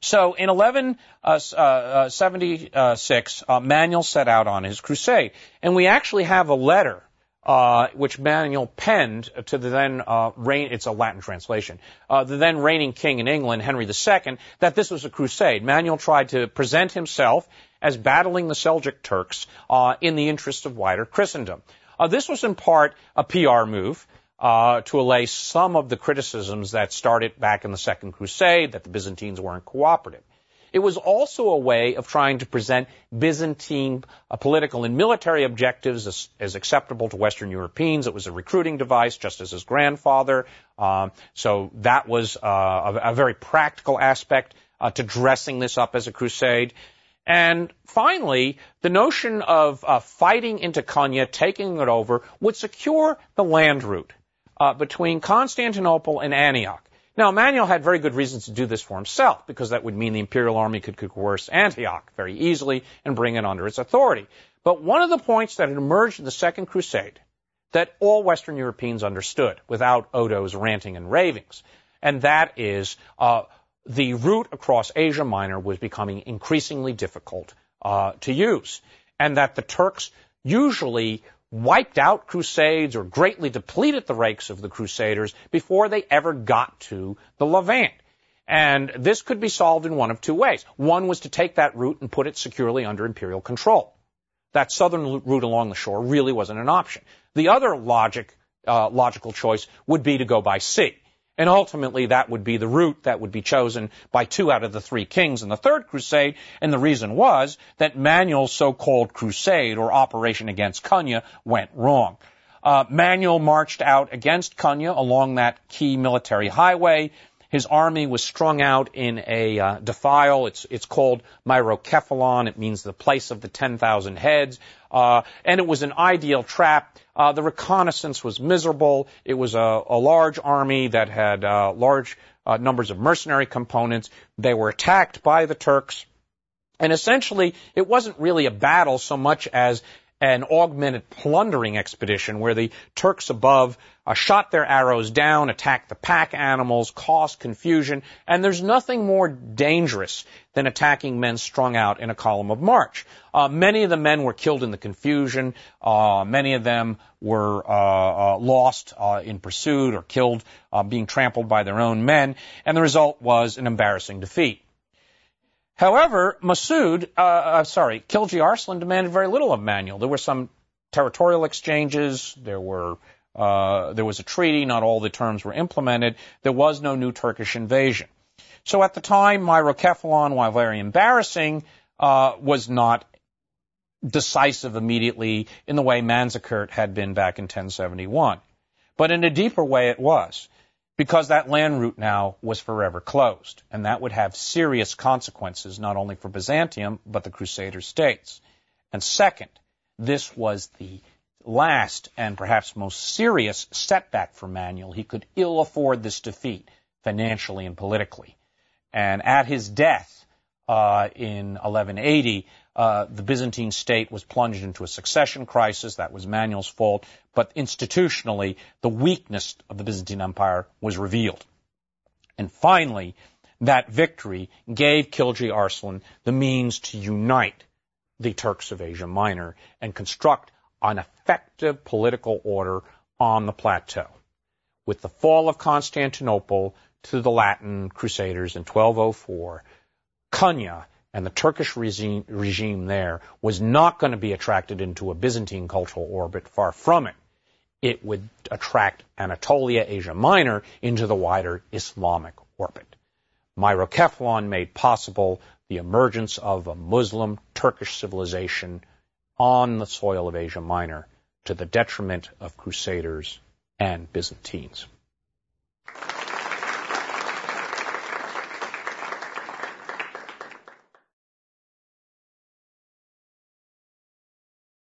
So in 1176, Manuel set out on his crusade. And we actually have a letter which Manuel penned to the then it's a Latin translation, the then reigning king in England, Henry II, that this was a crusade. Manuel tried to present himself as battling the Seljuk Turks in the interest of wider Christendom. This was in part a PR move to allay some of the criticisms that started back in the Second Crusade, that the Byzantines weren't cooperative. It was also a way of trying to present Byzantine political and military objectives as acceptable to Western Europeans. It was a recruiting device, just as his grandfather. So that was a very practical aspect to dressing this up as a crusade. And finally, the notion of fighting into Konya, taking it over, would secure the land route between Constantinople and Antioch. Now, Manuel had very good reasons to do this for himself, because that would mean the imperial army could coerce Antioch very easily and bring it under its authority. But one of the points that had emerged in the Second Crusade that all Western Europeans understood without Odo's ranting and ravings, and that is the route across Asia Minor was becoming increasingly difficult to use, and that the Turks usually wiped out crusades or greatly depleted the ranks of the crusaders before they ever got to the Levant. And this could be solved in one of two ways. One was to take that route and put it securely under imperial control. That southern route along the shore really wasn't an option. The other logical choice would be to go by sea. And ultimately, that would be the route that would be chosen by 2 out of the 3 kings in the Third Crusade. And the reason was that Manuel's so-called crusade, or operation against Konya, went wrong. Manuel marched out against Konya along that key military highway. His army was strung out in a defile. It's called Myrocephalon. It means the place of the 10,000 heads. And it was an ideal trap. The reconnaissance was miserable. It was a large army that had large numbers of mercenary components. They were attacked by the Turks. And essentially, it wasn't really a battle so much as an augmented plundering expedition where the Turks above shot their arrows down, attacked the pack animals, caused confusion, and there's nothing more dangerous than attacking men strung out in a column of march. Many of the men were killed in the confusion. Many of them were lost in pursuit or killed being trampled by their own men, and the result was an embarrassing defeat. However, Khilji Arslan demanded very little of Manuel. There were some territorial exchanges. There was a treaty. Not all the terms were implemented. There was no new Turkish invasion. So at the time, Myrocephalon, while very embarrassing, was not decisive immediately in the way Manzikert had been back in 1071. But in a deeper way it was, because that land route now was forever closed, and that would have serious consequences not only for Byzantium, but the Crusader states. And second, this was the last and perhaps most serious setback for Manuel. He could ill afford this defeat financially and politically. And at his death in 1180, the Byzantine state was plunged into a succession crisis. That was Manuel's fault. But institutionally, the weakness of the Byzantine Empire was revealed. And finally, that victory gave Khilji Arslan the means to unite the Turks of Asia Minor and construct an effective political order on the plateau. With the fall of Constantinople to the Latin Crusaders in 1204, Konya and the Turkish regime there was not going to be attracted into a Byzantine cultural orbit. Far from it. It would attract Anatolia, Asia Minor, into the wider Islamic orbit. Myrocephalon made possible the emergence of a Muslim Turkish civilization on the soil of Asia Minor to the detriment of Crusaders and Byzantines.